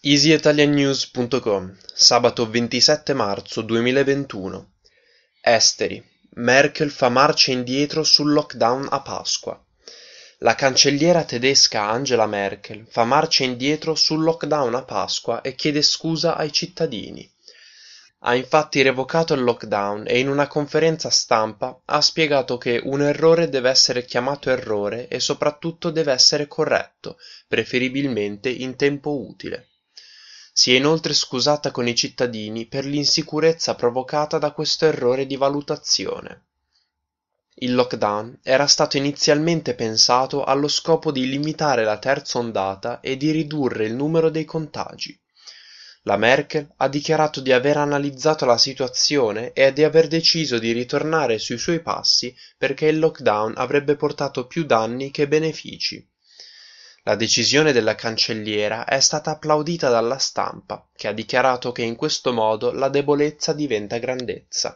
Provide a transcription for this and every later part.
EasyItalianNews.com, sabato 27 marzo 2021. Esteri. Merkel fa marcia indietro sul lockdown a Pasqua. La cancelliera tedesca Angela Merkel fa marcia indietro sul lockdown a Pasqua e chiede scusa ai cittadini. Ha infatti revocato il lockdown e in una conferenza stampa ha spiegato che un errore deve essere chiamato errore e soprattutto deve essere corretto, preferibilmente in tempo utile. Si è inoltre scusata con i cittadini per l'insicurezza provocata da questo errore di valutazione. Il lockdown era stato inizialmente pensato allo scopo di limitare la terza ondata e di ridurre il numero dei contagi. La Merkel ha dichiarato di aver analizzato la situazione e di aver deciso di ritornare sui suoi passi perché il lockdown avrebbe portato più danni che benefici. La decisione della cancelliera è stata applaudita dalla stampa, che ha dichiarato che in questo modo la debolezza diventa grandezza.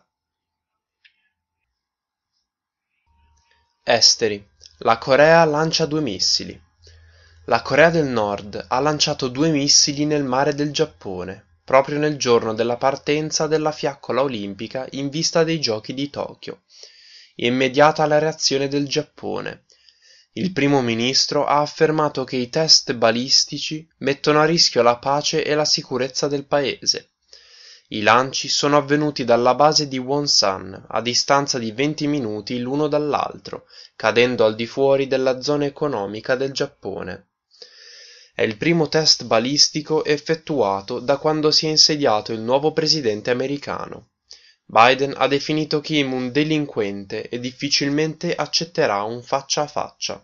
Esteri. La Corea lancia 2 missili. La Corea del Nord ha lanciato 2 missili nel mare del Giappone, proprio nel giorno della partenza della fiaccola olimpica in vista dei Giochi di Tokyo. Immediata la reazione del Giappone. Il primo ministro ha affermato che i test balistici mettono a rischio la pace e la sicurezza del paese. I lanci sono avvenuti dalla base di Wonsan, a distanza di 20 minuti l'uno dall'altro, cadendo al di fuori della zona economica del Giappone. È il primo test balistico effettuato da quando si è insediato il nuovo presidente americano. Biden ha definito Kim un delinquente e difficilmente accetterà un faccia a faccia.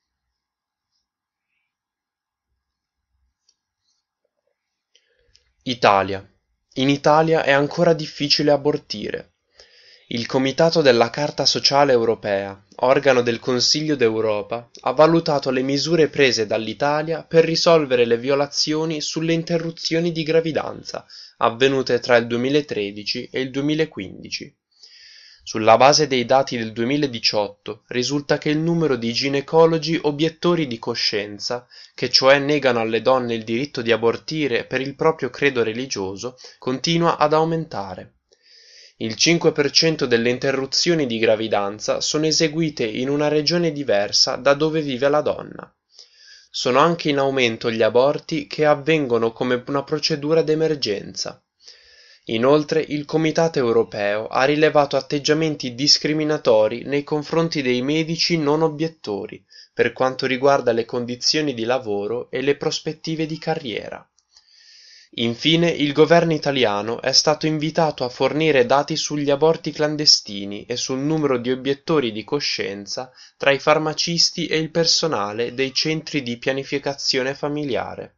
Italia. In Italia è ancora difficile abortire. Il Comitato della Carta Sociale Europea, organo del Consiglio d'Europa, ha valutato le misure prese dall'Italia per risolvere le violazioni sulle interruzioni di gravidanza avvenute tra il 2013 e il 2015. Sulla base dei dati del 2018 risulta che il numero di ginecologi obiettori di coscienza, che cioè negano alle donne il diritto di abortire per il proprio credo religioso, continua ad aumentare. Il 5% delle interruzioni di gravidanza sono eseguite in una regione diversa da dove vive la donna. Sono anche in aumento gli aborti che avvengono come una procedura d'emergenza. Inoltre il Comitato europeo ha rilevato atteggiamenti discriminatori nei confronti dei medici non obiettori per quanto riguarda le condizioni di lavoro e le prospettive di carriera. Infine il governo italiano è stato invitato a fornire dati sugli aborti clandestini e sul numero di obiettori di coscienza tra i farmacisti e il personale dei centri di pianificazione familiare.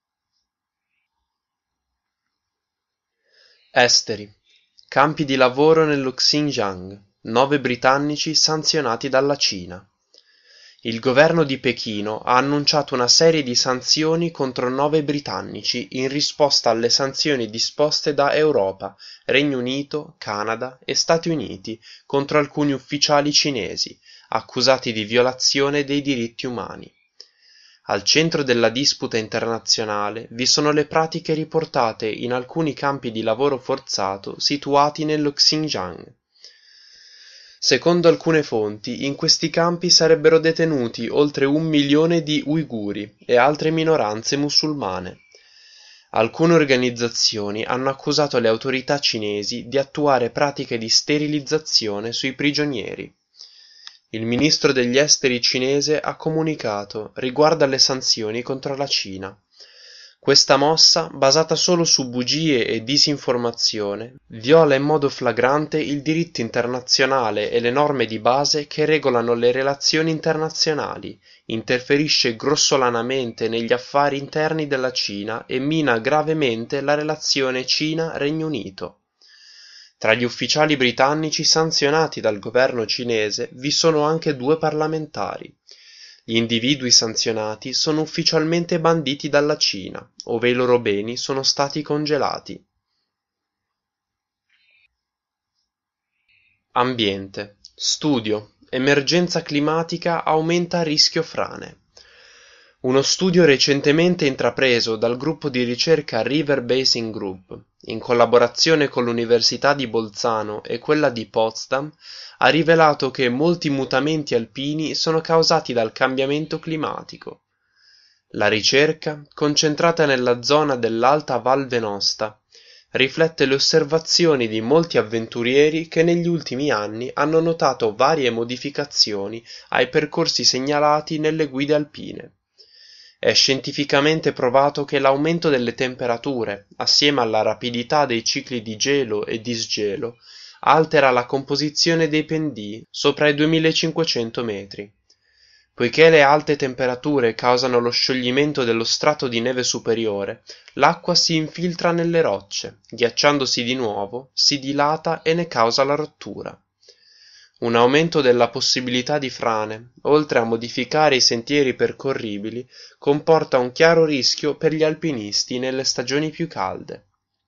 Esteri. Campi di lavoro nello Xinjiang. 9 britannici sanzionati dalla Cina. Il governo di Pechino ha annunciato una serie di sanzioni contro 9 britannici in risposta alle sanzioni disposte da Europa, Regno Unito, Canada e Stati Uniti contro alcuni ufficiali cinesi, accusati di violazione dei diritti umani. Al centro della disputa internazionale vi sono le pratiche riportate in alcuni campi di lavoro forzato situati nello Xinjiang. Secondo alcune fonti, in questi campi sarebbero detenuti oltre 1 milione di uiguri e altre minoranze musulmane. Alcune organizzazioni hanno accusato le autorità cinesi di attuare pratiche di sterilizzazione sui prigionieri. Il ministro degli esteri cinese ha comunicato riguardo alle sanzioni contro la Cina. Questa mossa, basata solo su bugie e disinformazione, viola in modo flagrante il diritto internazionale e le norme di base che regolano le relazioni internazionali, interferisce grossolanamente negli affari interni della Cina e mina gravemente la relazione Cina-Regno Unito. Tra gli ufficiali britannici sanzionati dal governo cinese vi sono anche 2 parlamentari. Gli individui sanzionati sono ufficialmente banditi dalla Cina, ove i loro beni sono stati congelati. Ambiente. Studio. Emergenza climatica aumenta rischio frane. Uno studio recentemente intrapreso dal gruppo di ricerca River Basin Group, in collaborazione con l'Università di Bolzano e quella di Potsdam, ha rivelato che molti mutamenti alpini sono causati dal cambiamento climatico. La ricerca, concentrata nella zona dell'Alta Val Venosta, riflette le osservazioni di molti avventurieri che negli ultimi anni hanno notato varie modificazioni ai percorsi segnalati nelle guide alpine. È scientificamente provato che l'aumento delle temperature, assieme alla rapidità dei cicli di gelo e disgelo, altera la composizione dei pendii sopra i 2500 metri. Poiché le alte temperature causano lo scioglimento dello strato di neve superiore, l'acqua si infiltra nelle rocce, ghiacciandosi di nuovo, si dilata e ne causa la rottura. Un aumento della possibilità di frane, oltre a modificare i sentieri percorribili, comporta un chiaro rischio per gli alpinisti nelle stagioni più calde.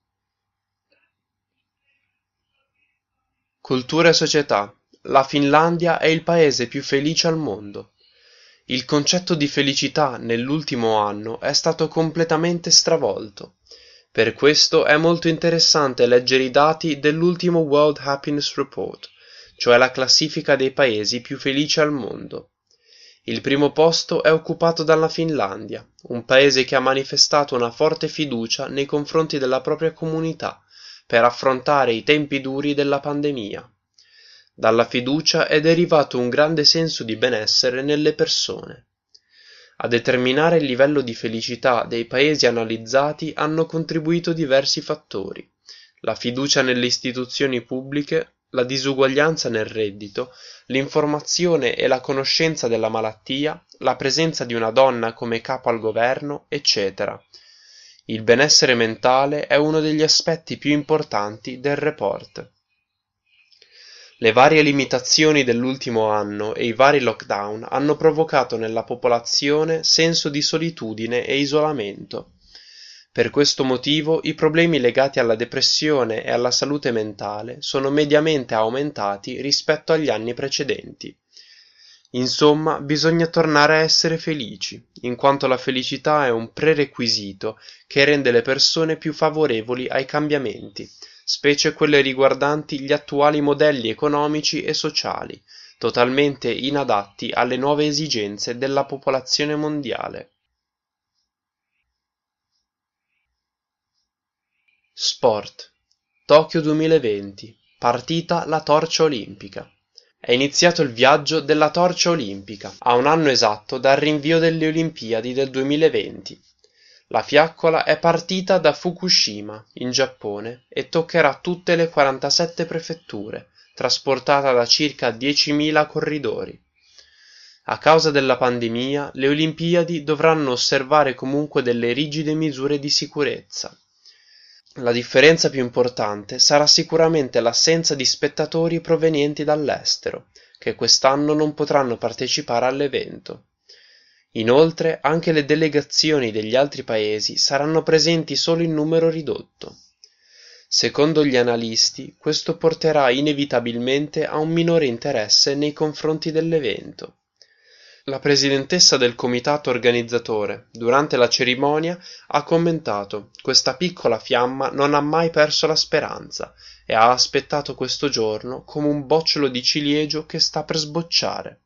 Cultura e società. La Finlandia è il paese più felice al mondo. Il concetto di felicità nell'ultimo anno è stato completamente stravolto. Per questo è molto interessante leggere i dati dell'ultimo World Happiness Report, cioè la classifica dei paesi più felici al mondo. Il primo posto è occupato dalla Finlandia, un paese che ha manifestato una forte fiducia nei confronti della propria comunità per affrontare i tempi duri della pandemia. Dalla fiducia è derivato un grande senso di benessere nelle persone. A determinare il livello di felicità dei paesi analizzati hanno contribuito diversi fattori: la fiducia nelle istituzioni pubbliche, la disuguaglianza nel reddito, l'informazione e la conoscenza della malattia, la presenza di una donna come capo al governo, eccetera. Il benessere mentale è uno degli aspetti più importanti del report. Le varie limitazioni dell'ultimo anno e i vari lockdown hanno provocato nella popolazione senso di solitudine e isolamento. Per questo motivo i problemi legati alla depressione e alla salute mentale sono mediamente aumentati rispetto agli anni precedenti. Insomma, bisogna tornare a essere felici, in quanto la felicità è un prerequisito che rende le persone più favorevoli ai cambiamenti, specie quelle riguardanti gli attuali modelli economici e sociali, totalmente inadatti alle nuove esigenze della popolazione mondiale. Sport. Tokyo 2020. Partita la torcia olimpica. È iniziato il viaggio della torcia olimpica, a un anno esatto dal rinvio delle Olimpiadi del 2020. La fiaccola è partita da Fukushima, in Giappone, e toccherà tutte le 47 prefetture, trasportata da circa 10.000 corridori. A causa della pandemia, le Olimpiadi dovranno osservare comunque delle rigide misure di sicurezza. La differenza più importante sarà sicuramente l'assenza di spettatori provenienti dall'estero, che quest'anno non potranno partecipare all'evento. Inoltre, anche le delegazioni degli altri paesi saranno presenti solo in numero ridotto. Secondo gli analisti, questo porterà inevitabilmente a un minore interesse nei confronti dell'evento. La presidentessa del comitato organizzatore, durante la cerimonia, ha commentato: «Questa piccola fiamma non ha mai perso la speranza e ha aspettato questo giorno come un bocciolo di ciliegio che sta per sbocciare».